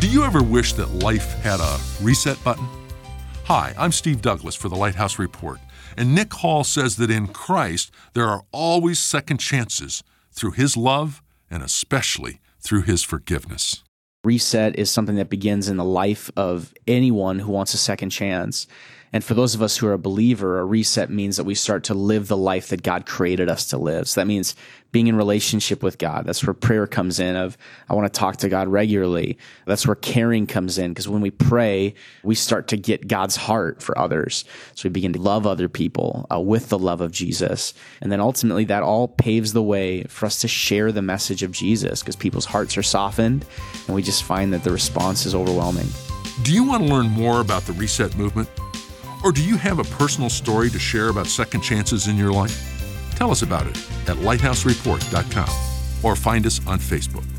Do you ever wish that life had a reset button? Hi, I'm Steve Douglas for the Lighthouse Report, and Nick Hall says that in Christ there are always second chances through His love and especially through His forgiveness. Reset is something that begins in the life of anyone who wants a second chance. And for those of us who are a believer, a reset means that we start to live the life that God created us to live. So that means being in relationship with God. That's where prayer comes in of, I want to talk to God regularly. That's where caring comes in, because when we pray, we start to get God's heart for others. So we begin to love other people with the love of Jesus. And then ultimately that all paves the way for us to share the message of Jesus, because people's hearts are softened and we just find that the response is overwhelming. Do you want to learn more about the Reset movement? Or do you have a personal story to share about second chances in your life? Tell us about it at lighthousereport.com or find us on Facebook.